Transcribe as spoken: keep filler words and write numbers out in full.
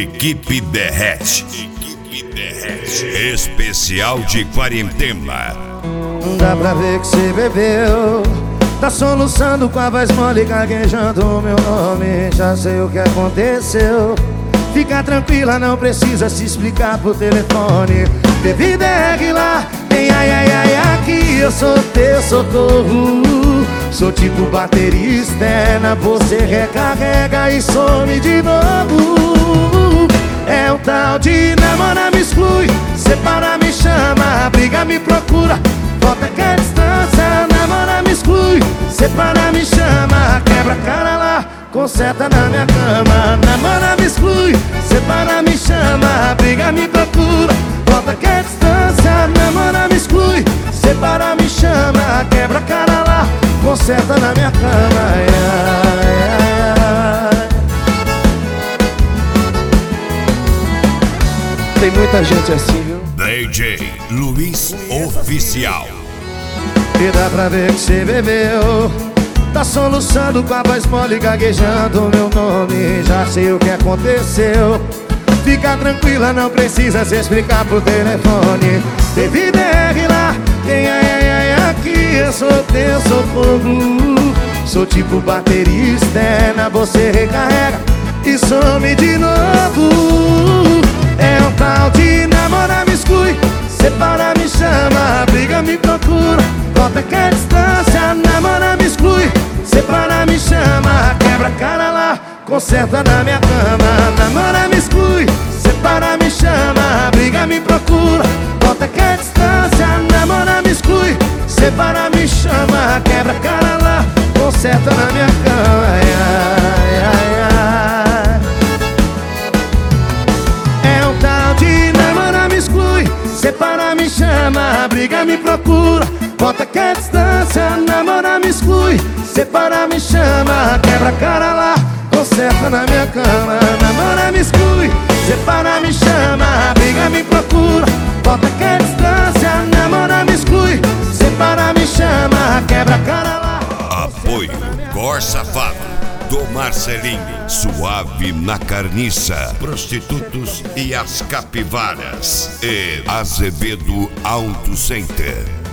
Equipe Derrete. Equipe Derrete. Especial de quarentena. Dá pra ver que cê bebeu, tá soluçando com a voz mole, gaguejando o meu nome. Já sei o que aconteceu. Fica tranquila, não precisa se explicar por telefone. Bebida é regular, tem ai ai ai aqui. Eu sou teu socorro, sou tipo bateria externa. Você recarrega e some de novo. É o tal de namora, me exclui, separa, me chama, briga, me procura, volta que é distância. Namora, me exclui, separa, me chama, quebra a cara lá, conserta na minha cama. Namora, me exclui, separa, me chama, briga, me procura, volta que é distância. Namora, me exclui, separa, me chama, quebra a cara lá, conserta na minha cama. Ai, ai, ai. Tem muita gente assim, viu? D J Luiz Oficial. E dá pra ver que cê bebeu, tá soluçando com a voz mole, gaguejando o meu nome. Já sei o que aconteceu. Fica tranquila, não precisa se explicar por telefone. Bebida é regular, tem ai ai ai aqui. Eu sou teu socorro, sou tipo bateria externa. Você recarrega e some de novo. É um tal de namora, me exclui, separa, me chama, briga, me procura, volta que é distância. Namora, me exclui, separa, me chama, quebra a cara lá, conserta na minha cama. Namora, me exclui, separa, me chama, briga, me procura, volta que é distância. Namora, me exclui, separa, me chama, quebra a cara lá, conserta na minha cama. Ai, ai, ai, ai. Separa, me chama, briga, me procura, volta que é distância. Namora, me exclui, separa, me chama, quebra a cara lá, conserta na minha cama. Namora, me exclui, separa, me chama, briga, me procura, volta que é distância. Namora, me exclui, separa, me chama, quebra a cara lá. Apoio Cor Safado do Marcelinho, Suave na Carniça, Prostitutos e as Capivaras e Azevedo Auto Center.